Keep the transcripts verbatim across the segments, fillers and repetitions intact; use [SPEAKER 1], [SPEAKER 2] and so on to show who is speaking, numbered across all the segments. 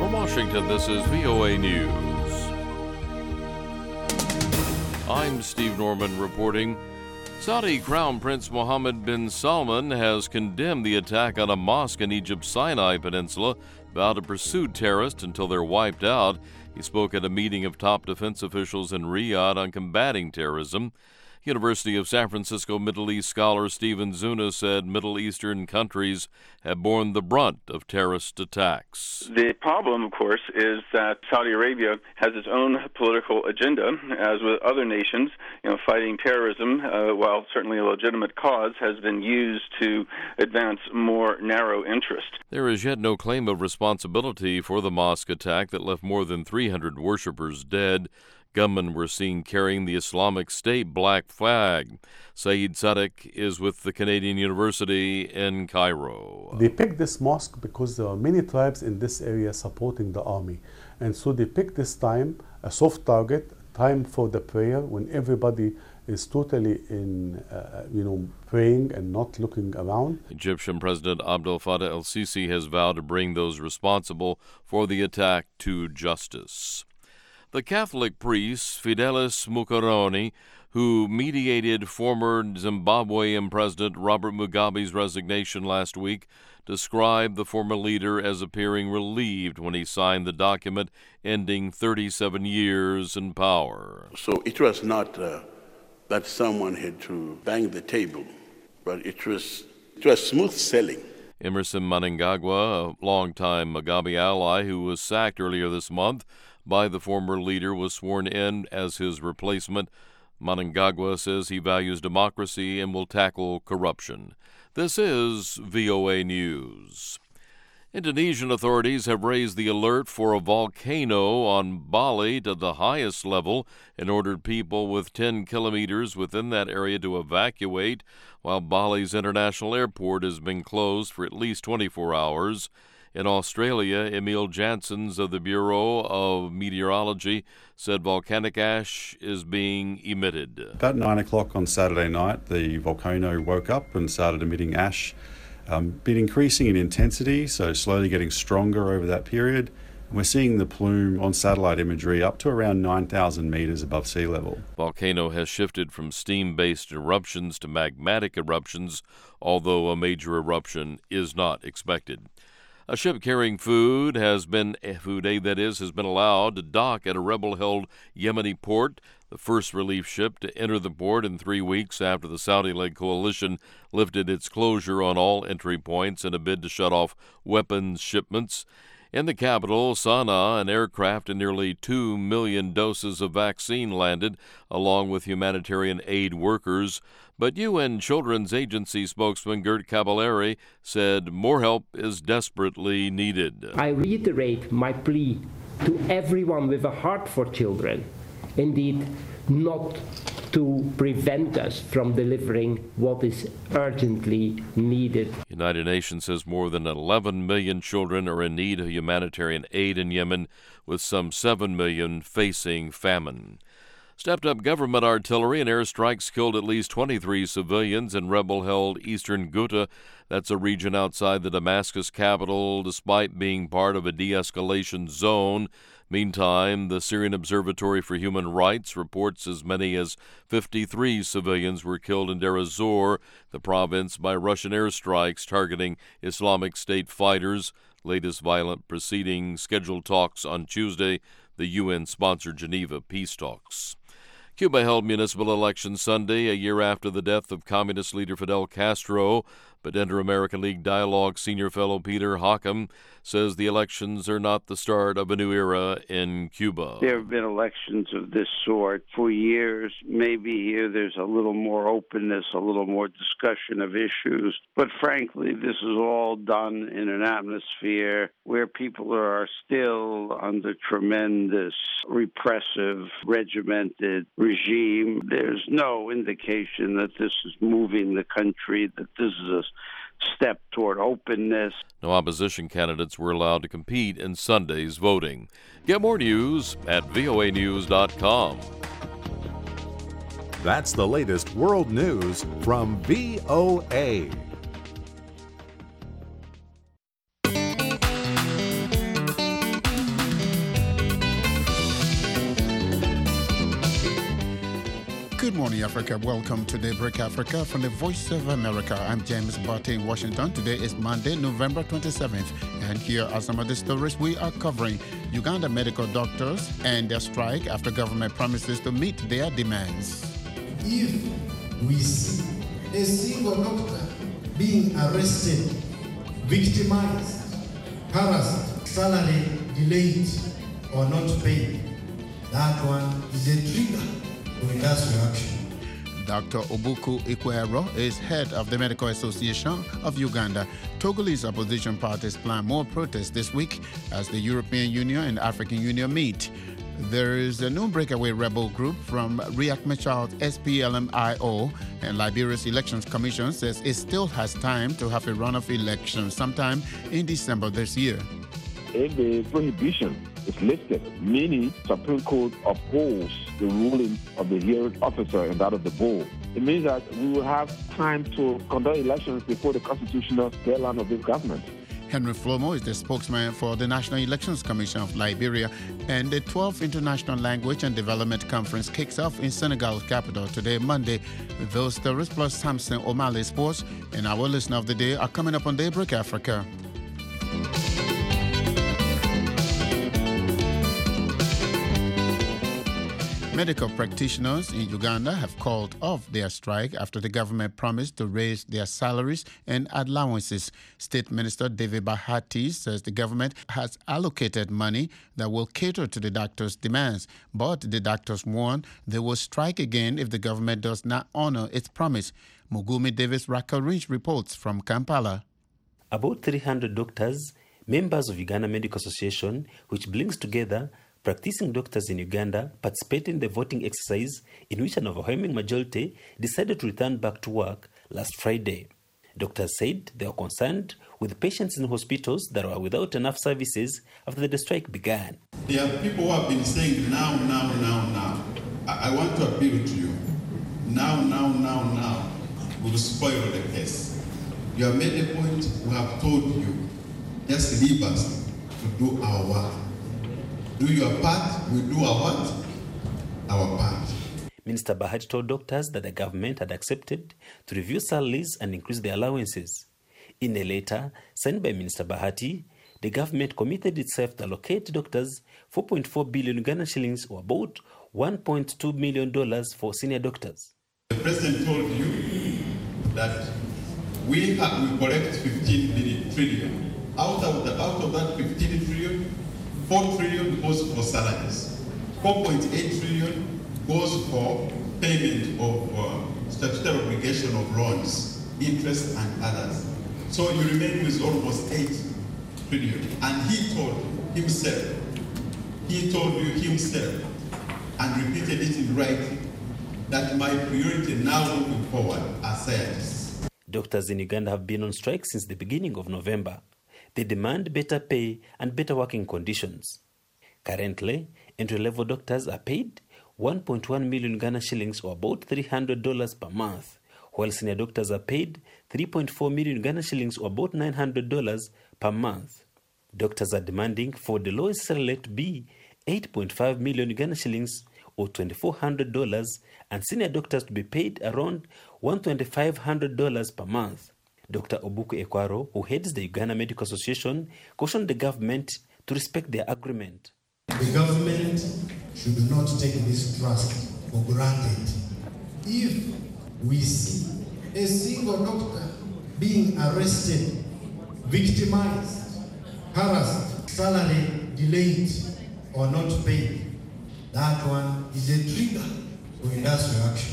[SPEAKER 1] From Washington, this is V O A News. I'm Steve Norman reporting. Saudi Crown Prince Mohammed bin Salman has condemned the attack on a mosque in Egypt's Sinai Peninsula, vowed to pursue terrorists until they're wiped out. He spoke at a meeting of top defense officials in Riyadh on combating terrorism. University of San Francisco Middle East scholar Stephen Zuna said Middle Eastern countries have borne the brunt of terrorist attacks.
[SPEAKER 2] The problem, of course, is that Saudi Arabia has its own political agenda, as with other nations. You know, fighting terrorism, uh, while certainly a legitimate cause, has been used to advance more narrow interest.
[SPEAKER 1] There is yet no claim of responsibility for the mosque attack that left more than three hundred worshippers dead. Gunmen were seen carrying the Islamic State black flag. Saeed Sadek is with the Canadian University in Cairo.
[SPEAKER 3] They picked this mosque because there are many tribes in this area supporting the army. And so they picked this time, a soft target, time for the prayer, when everybody is totally in, uh, you know, praying and not looking around.
[SPEAKER 1] Egyptian President Abdel Fattah el-Sisi has vowed to bring those responsible for the attack to justice. The Catholic priest Fidelis Mukaroni, who mediated former Zimbabwean President Robert Mugabe's resignation last week, described the former leader as appearing relieved when he signed the document ending thirty-seven years in power.
[SPEAKER 4] So it was not uh, that someone had to bang the table, but it was, it was smooth sailing.
[SPEAKER 1] Emerson Mnangagwa, a longtime Mugabe ally who was sacked earlier this month by the former leader, was sworn in as his replacement. Mnangagwa says he values democracy and will tackle corruption. This is V O A News. Indonesian authorities have raised the alert for a volcano on Bali to the highest level and ordered people with ten kilometers within that area to evacuate, while Bali's international airport has been closed for at least twenty-four hours. In Australia, Emil Janssens of the Bureau of Meteorology said volcanic ash is being emitted.
[SPEAKER 5] About nine o'clock on Saturday night, the volcano woke up and started emitting ash. Um, been increasing in intensity, so slowly getting stronger over that period. And we're seeing the plume on satellite imagery up to around nine thousand meters above sea level.
[SPEAKER 1] Volcano has shifted from steam-based eruptions to magmatic eruptions, although a major eruption is not expected. A ship carrying food has been food aid that is has been allowed to dock at a rebel-held Yemeni port, the first relief ship to enter the port in three weeks after the Saudi-led coalition lifted its closure on all entry points in a bid to shut off weapons shipments. In the capital, Sana'a, an aircraft and nearly two million doses of vaccine landed, along with humanitarian aid workers. But U N Children's Agency spokesman Gert Caballari said more help is desperately needed.
[SPEAKER 6] I reiterate my plea to everyone with a heart for children, indeed, not to prevent us from delivering what is urgently needed.
[SPEAKER 1] United Nations says more than eleven million children are in need of humanitarian aid in Yemen, with some seven million facing famine. Stepped-up government artillery and airstrikes killed at least twenty-three civilians in rebel-held eastern Ghouta. That's a region outside the Damascus capital, despite being part of a de-escalation zone. Meantime, the Syrian Observatory for Human Rights reports as many as fifty-three civilians were killed in Deir ez-Zor, the province, by Russian airstrikes targeting Islamic State fighters. Latest violent proceedings scheduled talks on Tuesday, the U N-sponsored Geneva peace talks. Cuba held municipal elections Sunday, a year after the death of communist leader Fidel Castro, but Inter-American League Dialogue senior fellow Peter Hockham says the elections are not the start of a new era in Cuba.
[SPEAKER 7] There have been elections of this sort for years. Maybe here there's a little more openness, a little more discussion of issues. But frankly, this is all done in an atmosphere where people are still under tremendous repressive, regimented regime. There's no indication that this is moving the country, that this is a step toward openness.
[SPEAKER 1] No opposition candidates were allowed to compete in Sunday's voting. Get more news at V O A news dot com.
[SPEAKER 8] That's the latest world news from V O A.
[SPEAKER 9] morning, Africa. Welcome to Daybreak Africa from the Voice of America. I'm James Barty in Washington. Today is Monday, November twenty-seventh. And here are some of the stories we are covering. Uganda medical doctors and their strike after government promises to meet their demands.
[SPEAKER 10] If we see a single doctor being arrested, victimized, harassed, salary delayed or not paid, that one is a trigger for industrial action.
[SPEAKER 9] Doctor Obuku Ikwero is head of the Medical Association of Uganda. Togolese opposition parties plan more protests this week as the European Union and African Union meet. There is a new breakaway rebel group from Riek Machar's S P L M I O, and Liberia's Elections Commission says it still has time to have a runoff election sometime in December this year.
[SPEAKER 11] If the prohibition is lifted, meaning Supreme Court upholds the ruling of the hearing officer and that of the board, it means that we will have time to conduct elections before the constitutional deadline of this government.
[SPEAKER 9] Henry Flomo is the spokesman for the National Elections Commission of Liberia, and the twelfth International Language and Development Conference kicks off in Senegal's capital today, Monday. Those stories plus Samson O'Malley Sports and our listener of the day are coming up on Daybreak Africa. Medical practitioners in Uganda have called off their strike after the government promised to raise their salaries and allowances. State Minister David Bahati says the government has allocated money that will cater to the doctors' demands, but the doctors warn they will strike again if the government does not honor its promise. Mugumi Davis Rakarinch reports from Kampala.
[SPEAKER 12] About three hundred doctors, members of Uganda Medical Association, which brings together practicing doctors in Uganda, participated in the voting exercise in which an overwhelming majority decided to return back to work last Friday. Doctors said they were concerned with patients in hospitals that were without enough services after the strike began.
[SPEAKER 13] There are people who have been saying now, now, now, now. I, I want to appeal to you. Now, now, now, now. We will spoil the case. You have made a point, we have told you. Just leave us to do our work. Do your part, we do our what? Our part.
[SPEAKER 12] Minister Bahati told doctors that the government had accepted to review salaries and increase their allowances. In a letter signed by Minister Bahati, the government committed itself to allocate doctors four point four billion Uganda shillings, or about one point two million dollars for senior doctors.
[SPEAKER 13] The president told you that we have we collect fifteen trillion. Out of the out of that fifteen trillion, four trillion goes for salaries. four point eight trillion goes for payment of uh, statutory obligation of loans, interest and others. So you remain with almost eight trillion. And he told himself, he told you himself, and repeated it in writing, that my priority now moving forward are scientists.
[SPEAKER 12] Doctors in Uganda have been on strike since the beginning of November. They demand better pay and better working conditions. Currently, entry-level doctors are paid one point one million Ghana shillings, or about three hundred dollars per month, while senior doctors are paid three point four million Ghana shillings, or about nine hundred dollars per month. Doctors are demanding for the lowest salary to be eight point five million Ghana shillings, or two thousand four hundred dollars, and senior doctors to be paid around one thousand five hundred dollars per month. Doctor Obuku Ikwero, who heads the Uganda Medical Association, cautioned the government to respect their agreement.
[SPEAKER 10] The government should not take this trust for granted. If we see a single doctor being arrested, victimized, harassed, salary delayed or not paid, that one is a trigger for industrial action.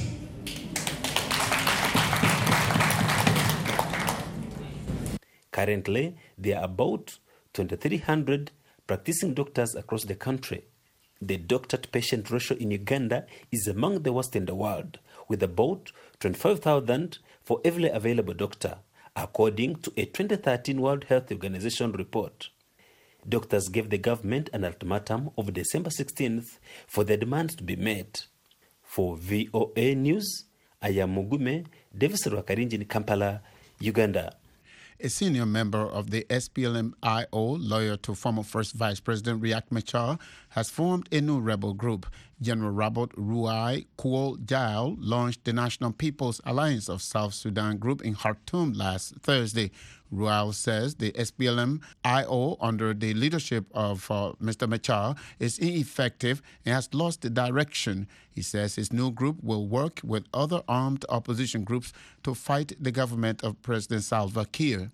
[SPEAKER 12] Currently, there are about twenty-three hundred practicing doctors across the country. The doctor-to-patient ratio in Uganda is among the worst in the world, with about twenty-five thousand for every available doctor, according to a twenty thirteen World Health Organization report. Doctors gave the government an ultimatum of December sixteenth for their demands to be met. For V O A News, I am Mugume Davis Rwakarinji in Kampala, Uganda.
[SPEAKER 9] A senior member of the S P L M I O, lawyer to former First Vice President Riek Machar, has formed a new rebel group. General Robert Ruai Kuol Jail launched the National People's Alliance of South Sudan group in Khartoum last Thursday. Ruai says the S P L M I O, under the leadership of uh, Mister Machar, is ineffective and has lost the direction. He says his new group will work with other armed opposition groups to fight the government of President Salva Kiir.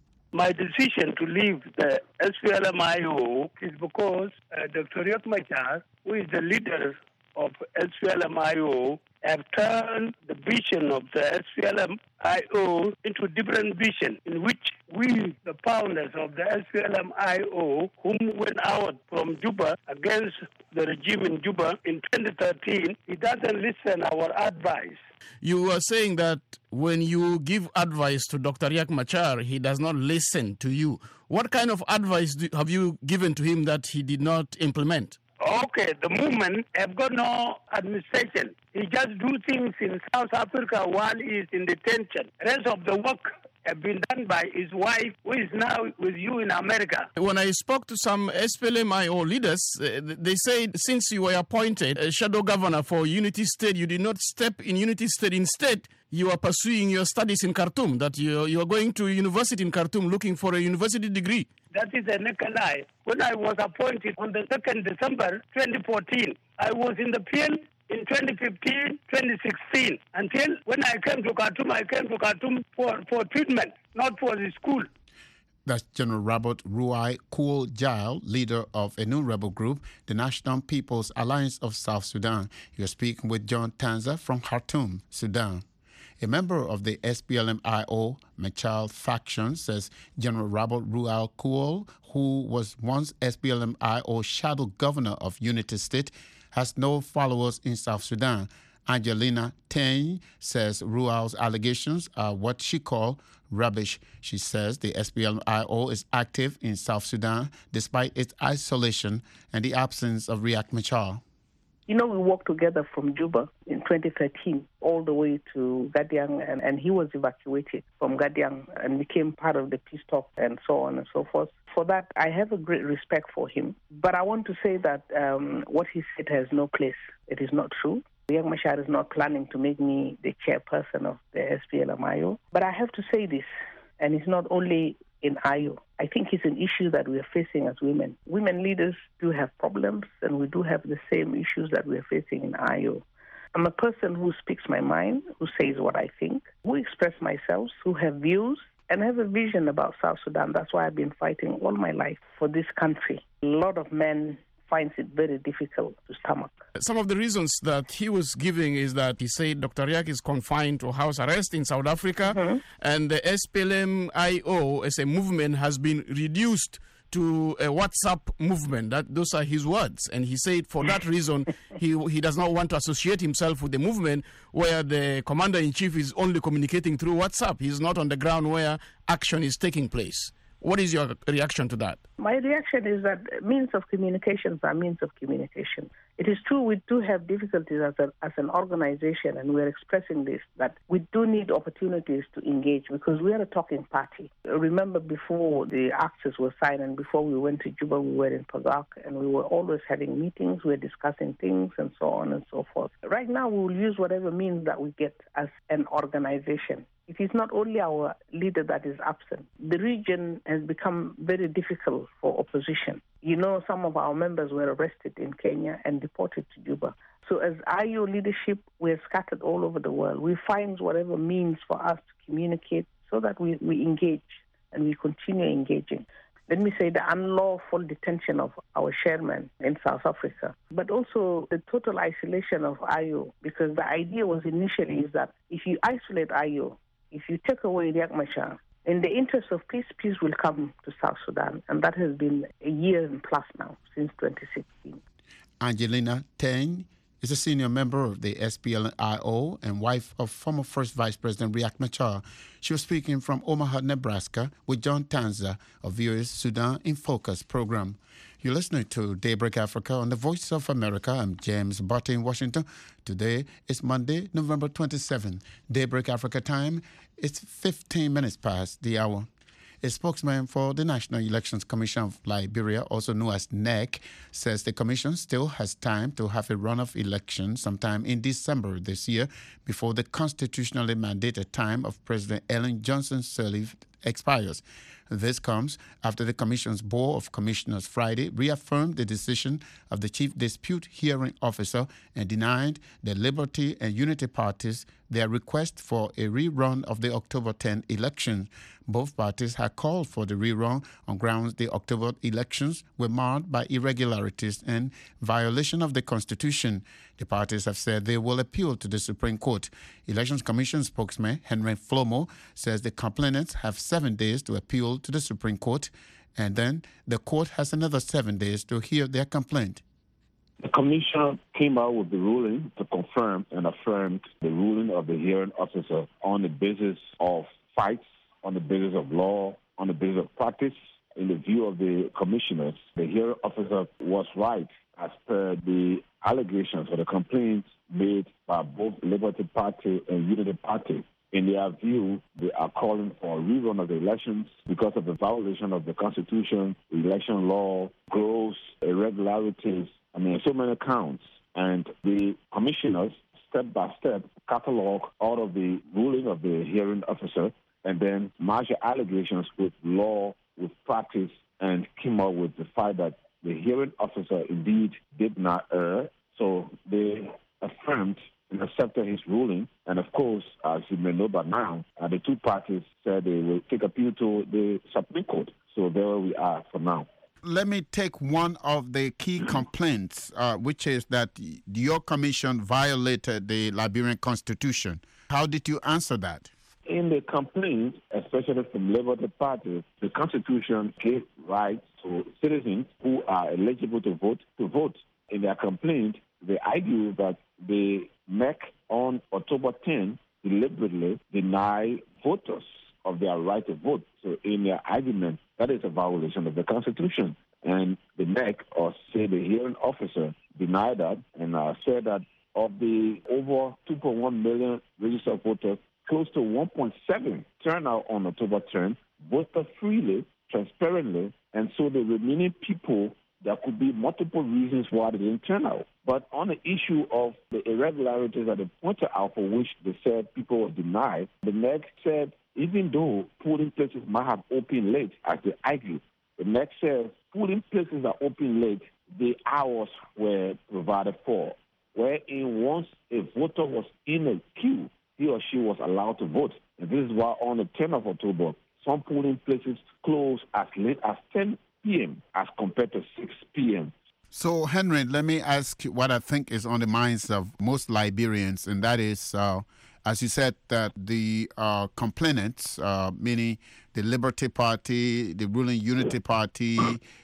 [SPEAKER 14] My decision to leave the S P L M I O is because uh, Doctor Riek Machar, who is the leader of S P L M I O, have turned the vision of the S P L M I O into a different vision, in which we, the founders of the S P L M I O, whom went out from Juba against the regime in Juba in twenty thirteen, he doesn't listen our advice.
[SPEAKER 15] You are saying that when you give advice to Doctor Riek Machar, he does not listen to you. What kind of advice do, have you given to him that he did not implement?
[SPEAKER 14] Okay, the movement have got no administration. He just do things in South Africa while he is in detention. Rest of the work have been done by his wife, who is now with you in America.
[SPEAKER 15] When I spoke to some S P L M I O leaders, uh, they said since you were appointed a shadow governor for Unity State, you did not step in Unity State. Instead, you are pursuing your studies in Khartoum, that you, you are going to university in Khartoum looking for a university degree.
[SPEAKER 14] That is a naked lie. When I was appointed on the second of December twenty fourteen, I was in the field in twenty fifteen, twenty sixteen, until when I came to Khartoum, I came to Khartoum for, for treatment, not for the school.
[SPEAKER 9] That's General Robert Ruai Kuol Jail, leader of a new rebel group, the National People's Alliance of South Sudan. You're speaking with John Tanza from Khartoum, Sudan. A member of the S P L M I O Machar faction says General Robert Ruai Kuol, who was once S P L M I O shadow governor of Unity State, has no followers in South Sudan. Angelina Teng says Ruai's allegations are what she called rubbish. She says the S P L M I O is active in South Sudan despite its isolation and the absence of Riek Machar.
[SPEAKER 16] You know, we worked together from Juba in twenty thirteen all the way to Gadiang, and, and he was evacuated from Gadiang and became part of the peace talk and so on and so forth. For that, I have a great respect for him. But I want to say that um, what he said has no place. It is not true. Riek Machar is not planning to make me the chairperson of the S P L M I O. But I have to say this, and it's not only in I O. I think it's an issue that we are facing as women. Women leaders do have problems, and we do have the same issues that we are facing in I O. I'm a person who speaks my mind, who says what I think, who express myself, who have views, and have a vision about South Sudan. That's why I've been fighting all my life for this country. A lot of men finds it very difficult to stomach.
[SPEAKER 15] Some of the reasons that he was giving is that he said Doctor Riek is confined to house arrest in South Africa, mm-hmm. and the S P L M I O as a movement has been reduced to a WhatsApp movement. That those are his words, and he said for that reason he he does not want to associate himself with the movement where the commander-in-chief is only communicating through WhatsApp. He's not on the ground where action is taking place. What is your reaction to that?
[SPEAKER 16] My reaction is that means of communications are means of communication. It is true we do have difficulties as, a, as an organization, and we're expressing this, that we do need opportunities to engage because we are a talking party. Remember before the access was signed and before we went to Juba, we were in Pagak, and we were always having meetings, we were discussing things and so on and so forth. Right now we will use whatever means that we get as an organization. It is not only our leader that is absent. The region has become very difficult for opposition. You know, some of our members were arrested in Kenya and deported to Juba. So as I O leadership, we're scattered all over the world. We find whatever means for us to communicate so that we, we engage and we continue engaging. Let me say the unlawful detention of our chairman in South Africa, but also the total isolation of I O, because the idea was initially is that if you isolate I O, if you take away Riek Machar, in the interest of peace, peace will come to South Sudan. And that has been a year and plus now, since twenty sixteen.
[SPEAKER 9] Angelina Teng is a senior member of the S P L M I O and wife of former First Vice President Riek Machar. She was speaking from Omaha, Nebraska, with John Tanza of V O A's Sudan in Focus program. You're listening to Daybreak Africa on the Voice of America. I'm James Butte in Washington. Today is Monday, November twenty-seventh. Daybreak Africa time. It's fifteen minutes past the hour. A spokesman for the National Elections Commission of Liberia, also known as N E C, says the commission still has time to have a runoff election sometime in December this year before the constitutionally mandated time of President Ellen Johnson Sirleaf expires. This comes after the Commission's Board of Commissioners Friday reaffirmed the decision of the Chief Dispute Hearing Officer and denied the Liberty and Unity parties their request for a rerun of the October tenth election. Both parties had called for the rerun on grounds the October elections were marred by irregularities and violation of the Constitution. The parties have said they will appeal to the Supreme Court. Elections Commission spokesman Henry Flomo says the complainants have seven days to appeal to the Supreme Court, and then the court has another seven days to hear their complaint.
[SPEAKER 11] The Commission came out with the ruling to confirm and affirm the ruling of the hearing officer on the basis of facts, on the basis of law, on the basis of practice. In the view of the commissioners, the hearing officer was right as per the allegations or the complaints made by both Liberty Party and Unity Party. In their view, they are calling for a rerun of the elections because of the violation of the Constitution, the election law, gross irregularities, I mean, so many counts. And the commissioners, step by step, catalog all of the ruling of the hearing officer and then match the allegations with law, with practice, and came up with the fact that the hearing officer indeed did not err. So they affirmed and accepted his ruling. And of course, as you may know by now, uh, the two parties said they will take appeal to the Supreme Court. So there we are for now.
[SPEAKER 9] Let me take one of the key complaints, uh, which is that your commission violated the Liberian Constitution. How did you answer that?
[SPEAKER 11] In the complaint, especially from Liberty Party, the Constitution gave rights to citizens who are eligible to vote to vote. In their complaint, they argue that the M E C on October tenth deliberately denied voters of their right to vote. So in their argument, that is a violation of the Constitution. And the M E C, or say the hearing officer, denied that and uh, said that of the over two point one million registered voters, close to one point seven turnout on October tenth, voted freely, transparently, and so the remaining people, there could be multiple reasons why they didn't turn out. But on the issue of the irregularities that they pointed out for which they said people were denied, the M E C said even though polling places might have opened late, as they argue, the M E C said polling places that opened late, the hours were provided for, wherein once a voter was in a queue, he or she was allowed to vote. And this is why on the tenth of October, some polling places closed as late as ten p.m. as compared to six p.m.
[SPEAKER 9] So, Henry, let me ask you what I think is on the minds of most Liberians, and that is, uh, as you said, that the uh, complainants, uh, meaning the Liberty Party, the ruling Unity Party,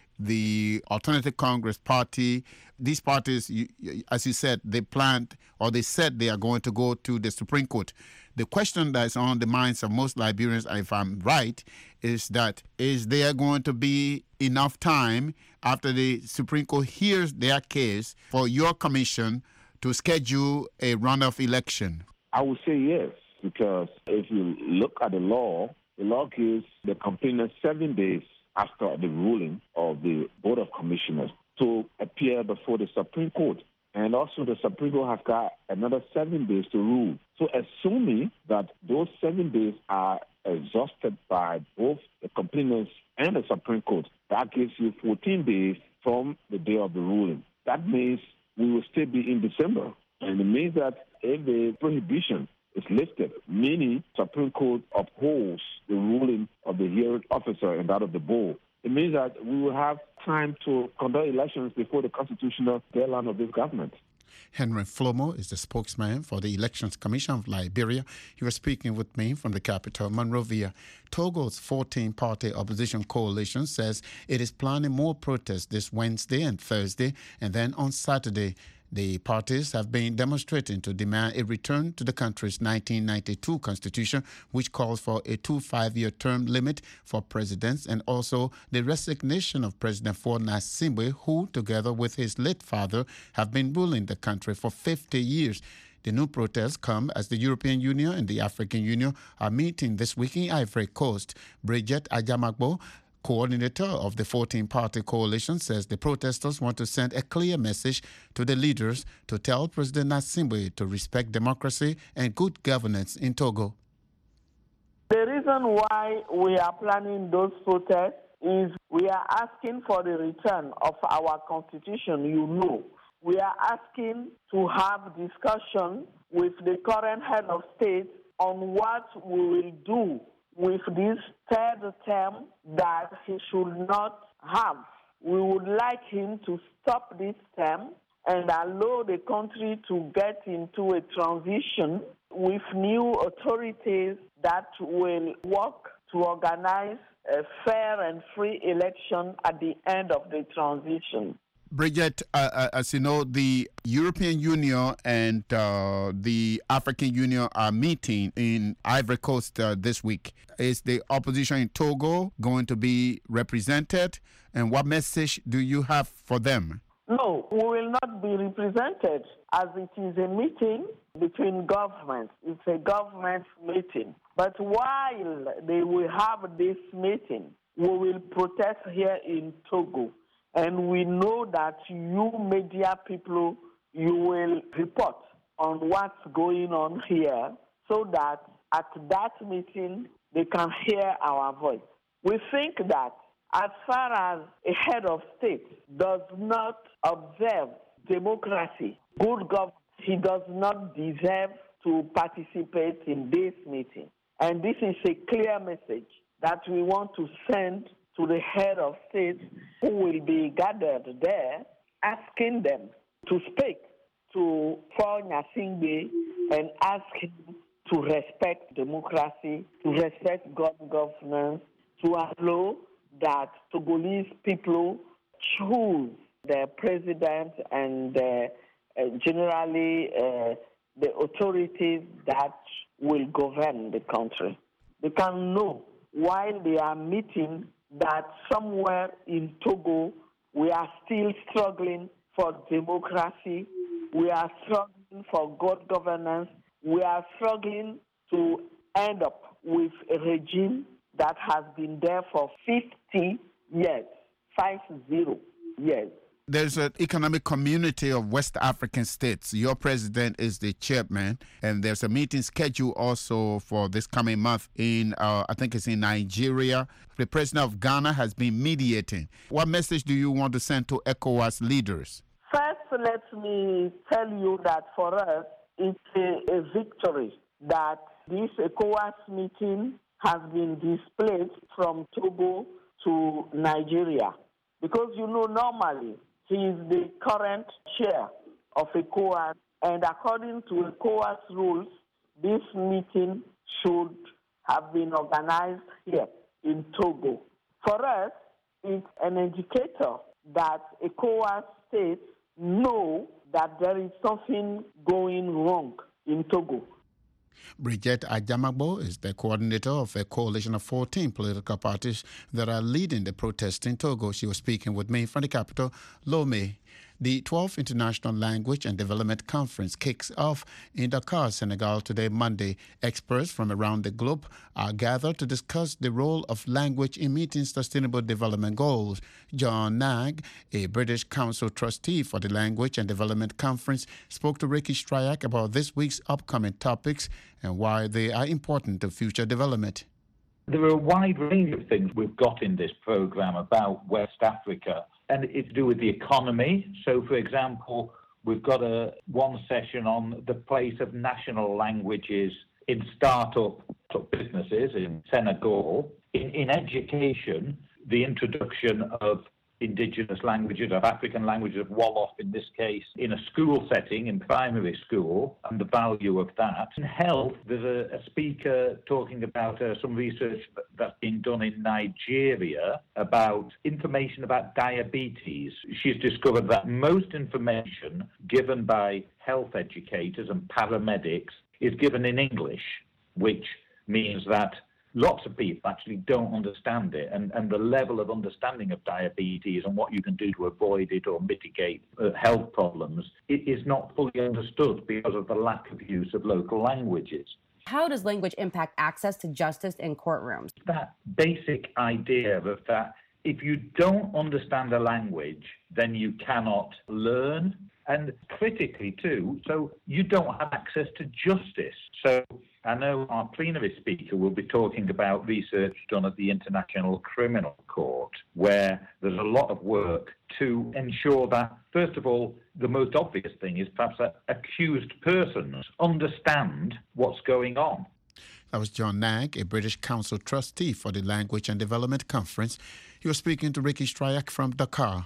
[SPEAKER 9] the Alternative Congress Party, these parties, you, as you said, they planned or they said they are going to go to the Supreme Court. The question that's on the minds of most Liberians, if I'm right, is that is there going to be enough time after the Supreme Court hears their case for your commission to schedule a runoff election?
[SPEAKER 11] I would say yes, because if you look at the law, the law gives the complainant seven days after the ruling of the Board of Commissioners to appear before the Supreme Court. And also the Supreme Court has got another seven days to rule. So assuming that those seven days are exhausted by both the complainants and the Supreme Court, that gives you fourteen days from the day of the ruling. That means we will still be in December. And it means that if the prohibition is lifted, meaning Supreme Court upholds the ruling of the hearing officer and that of the board, it means that we will have time to conduct elections before the constitutional deadline of this government.
[SPEAKER 9] Henry Flomo is the spokesman for the Elections Commission of Liberia. He was speaking with me from the capital, Monrovia. Togo's fourteen-party opposition coalition says it is planning more protests this Wednesday and Thursday, and then on Saturday. The parties have been demonstrating to demand a return to the country's nineteen ninety-two constitution, which calls for a two five-year term limit for presidents, and also the resignation of President Faure Gnassingbé, who, together with his late father, have been ruling the country for fifty years. The new protests come as the European Union and the African Union are meeting this week in Ivory Coast. Bridget Ajamagbo, coordinator of the fourteen-party coalition, says the protesters want to send a clear message to the leaders to tell President Gnassingbé to respect democracy and good governance in Togo.
[SPEAKER 17] The reason why we are planning those protests is we are asking for the return of our constitution, you know. We are asking to have discussion with the current head of state on what we will do with this third term that he should not have. We would like him to stop this term and allow the country to get into a transition with new authorities that will work to organize a fair and free election at the end of the transition.
[SPEAKER 9] Bridget, uh, as you know, the European Union and uh, the African Union are meeting in Ivory Coast uh, this week. Is the opposition in Togo going to be represented? And what message do you have for them?
[SPEAKER 17] No, we will not be represented, as it is a meeting between governments. It's a government meeting. But while they will have this meeting, we will protest here in Togo. And we know that you media people, you will report on what's going on here so that at that meeting they can hear our voice. We think that as far as a head of state does not observe democracy, good governance, he does not deserve to participate in this meeting. And this is a clear message that we want to send to the head of state who will be gathered there, asking them to speak to Faure Gnassingbé and ask him to respect democracy, to respect good governance, to allow that Togolese people choose their president and uh, uh, generally uh, the authorities that will govern the country. They can know while they are meeting that somewhere in Togo we are still struggling for democracy, we are struggling for good governance, we are struggling to end up with a regime that has been there for fifty years, five zero years.
[SPEAKER 9] There's an economic community of West African states. Your president is the chairman, and there's a meeting scheduled also for this coming month in, uh, I think it's in Nigeria. The president of Ghana has been mediating. What message do you want to send to ECOWAS leaders?
[SPEAKER 17] First, let me tell you that for us, it's a, a victory that this ECOWAS meeting has been displaced from Togo to Nigeria. Because, you know, normally, he is the current chair of ECOWAS, and according to ECOWAS rules, this meeting should have been organized here in Togo. For us, it's an indicator that ECOWAS states know that there is something going wrong in Togo.
[SPEAKER 9] Bridget Ajamagbo is the coordinator of a coalition of fourteen political parties that are leading the protest in Togo. She was speaking with me from the capital, Lomé. The twelfth International Language and Development Conference kicks off in Dakar, Senegal today, Monday. Experts from around the globe are gathered to discuss the role of language in meeting sustainable development goals. John Nag, a British Council trustee for the Language and Development Conference, spoke to Ricky Stryak about this week's upcoming topics and why they are important to future development.
[SPEAKER 18] There are a wide range of things we've got in this program about West Africa, and it's to do with the economy. So, for example, we've got a one session on the place of national languages in startup businesses in Senegal. In, in education, the introduction of indigenous languages, of African languages, of Wolof in this case, in a school setting, in primary school, and the value of that. In health, there's a, a speaker talking about uh, some research that's been done in Nigeria about information about diabetes. She's discovered that most information given by health educators and paramedics is given in English, which means that lots of people actually don't understand it, and, and the level of understanding of diabetes and what you can do to avoid it or mitigate uh, health problems, it is not fully understood because of the lack of use of local languages.
[SPEAKER 19] How does language impact access to justice in courtrooms?
[SPEAKER 18] That basic idea of that if you don't understand a language, then you cannot learn, and critically too, so you don't have access to justice. So I know our plenary speaker will be talking about research done at the International Criminal Court, where there's a lot of work to ensure that, first of all, the most obvious thing is perhaps that accused persons understand what's going on.
[SPEAKER 9] That was John Nag, a British Council trustee for the Language and Development Conference. He was speaking to Ricky Stryak from Dakar.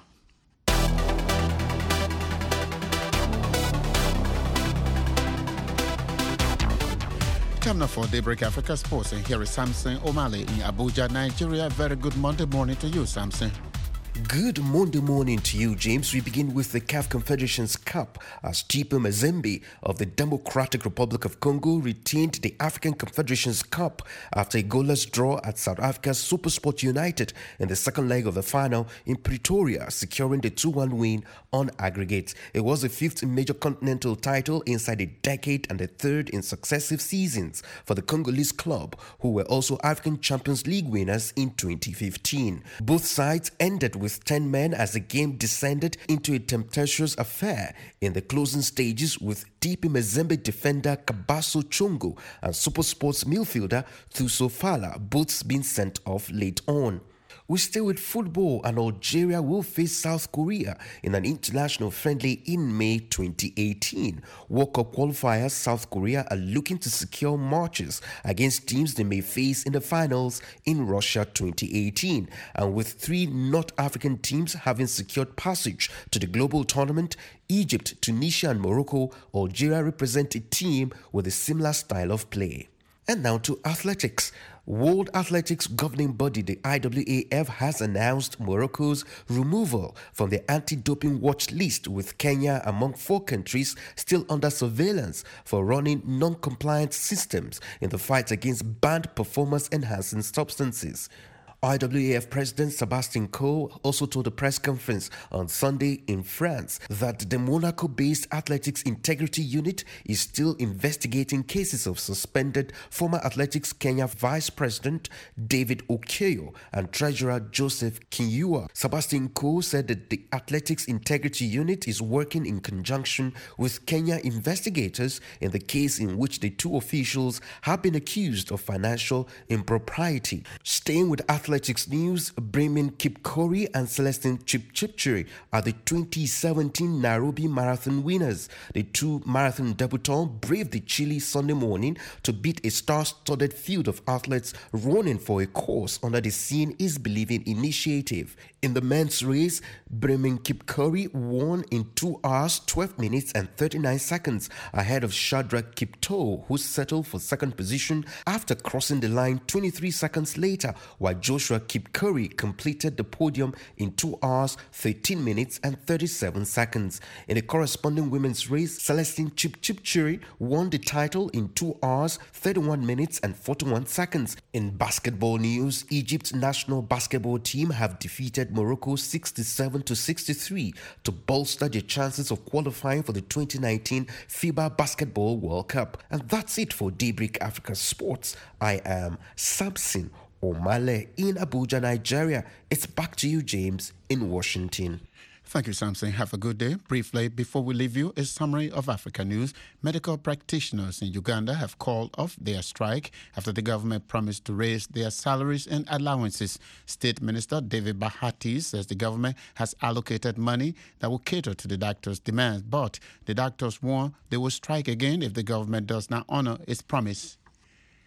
[SPEAKER 9] Time now for Daybreak Africa Sports, and here is Samson Omale in Abuja, Nigeria. Very good Monday morning to you, Samson.
[SPEAKER 20] Good Monday morning to you, James. We begin with the C A F Confederations Cup as T P Mazembe of the Democratic Republic of Congo retained the African Confederations Cup after a goalless draw at South Africa's SuperSport United in the second leg of the final in Pretoria, securing the two one win on aggregate. It was the fifth major continental title inside a decade and the third in successive seasons for the Congolese club, who were also African Champions League winners in twenty fifteen. Both sides ended with ten men as the game descended into a tempestuous affair in the closing stages, with T P Mazembe defender Kabaso Chongo and SuperSports midfielder Thuso Fala both being sent off late on. We stay with football, and Algeria will face South Korea in an international friendly in May twenty eighteen. World Cup qualifiers South Korea are looking to secure matches against teams they may face in the finals in Russia twenty eighteen. And with three North African teams having secured passage to the global tournament, Egypt, Tunisia and Morocco, Algeria represent a team with a similar style of play. And now to athletics. World Athletics governing body, the I W A F, has announced Morocco's removal from the anti-doping watch list, with Kenya among four countries still under surveillance for running non-compliant systems in the fight against banned performance-enhancing substances. I W A F President Sebastien Coe also told a press conference on Sunday in France that the Monaco-based Athletics Integrity Unit is still investigating cases of suspended former Athletics Kenya Vice President David Okeyo and Treasurer Joseph Kinyua. Sebastien Coe said that the Athletics Integrity Unit is working in conjunction with Kenya investigators in the case in which the two officials have been accused of financial impropriety. Staying with athletics Athletics news, Bremen Kipkori and Celestine Chipchipchiri are the twenty seventeen Nairobi Marathon winners. The two marathon debutants braved the chilly Sunday morning to beat a star-studded field of athletes running for a course under the Seeing is Believing initiative. In the men's race, Bremen Kipkori won in two hours, twelve minutes and thirty-nine seconds ahead of Shadrach Kiptoo, who settled for second position after crossing the line twenty-three seconds later, while Joshua Kipkori completed the podium in two hours, thirteen minutes and thirty-seven seconds. In the corresponding women's race, Celestine Chipchipchiri won the title in two hours, thirty-one minutes and forty-one seconds. In basketball news, Egypt's national basketball team have defeated Morocco sixty-seven to sixty-three to bolster their chances of qualifying for the twenty nineteen FIBA Basketball World Cup. And that's it for Daybreak Africa Sports. I am Samson Omale in Abuja, Nigeria. It's back to you, James, in Washington.
[SPEAKER 9] Thank you, Samson. Have a good day. Briefly, before we leave you, a summary of Africa news. Medical practitioners in Uganda have called off their strike after the government promised to raise their salaries and allowances. State Minister David Bahati says the government has allocated money that will cater to the doctors' demands, but the doctors warn they will strike again if the government does not honor its promise.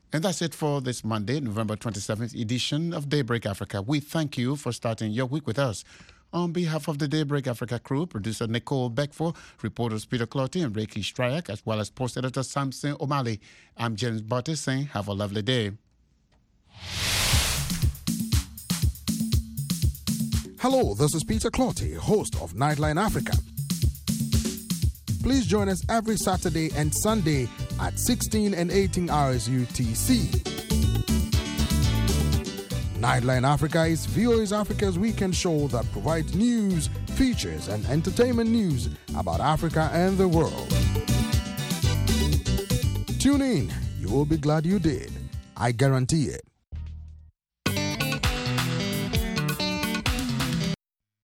[SPEAKER 9] And that's it for this Monday, November twenty-seventh edition of Daybreak Africa. We thank you for starting your week with us. On behalf of the Daybreak Africa crew, producer Nicole Beckford, reporters Peter Clotty and Reiki Stryak, as well as post editor Samson O'Malley, I'm James Barty saying have a lovely day.
[SPEAKER 21] Hello, this is Peter Clotty, host of Nightline Africa. Please join us every Saturday and Sunday at sixteen and eighteen hours U T C. Nightline Africa is V O A's Africa's weekend show that provides news, features, and entertainment news about Africa and the world. Tune in. You will be glad you did. I guarantee it.